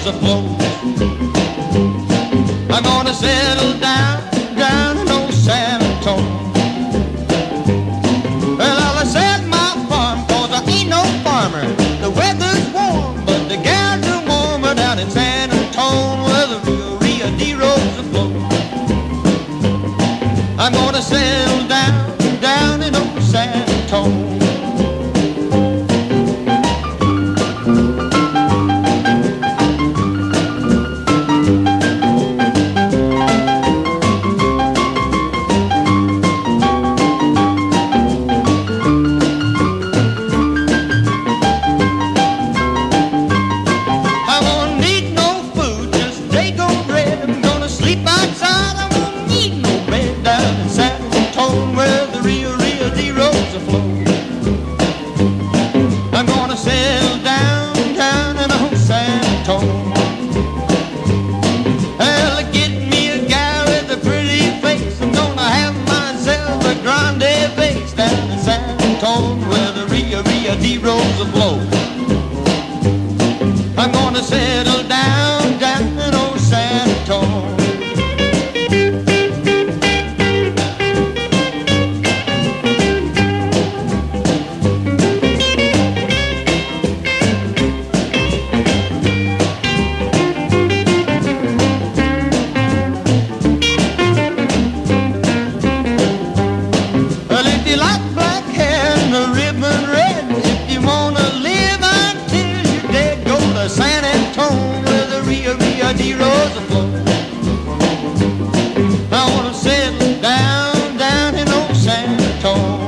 Rosa flows. I'm gonna settle down in old San Antonio. Well, I'll set my farm, 'cause I ain't no farmer. The weather's warm, but the gals are warmer down in San Antonio, where the Rio de Rosa flows. I'm gonna settle down in old San Antonio. I'm gonna settle down in old San Antonio. Well, get me a gal with a pretty face. I'm gonna have myself a grande vase down in San Antonio, where the Rio de Rosa flows. I'm gonna settle down in old San Antonio. San Antonio, where the Rio de Rosa flows. I wanna settle down in old San Antonio.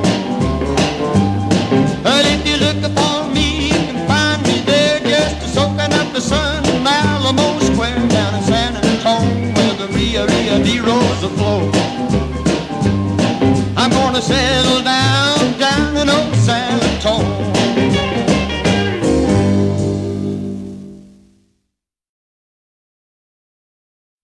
But if you look upon me, you can find me there, just soaking up the sun in Alamo Square down in San Antonio, where the Rio de Rosa flows. I'm gonna settle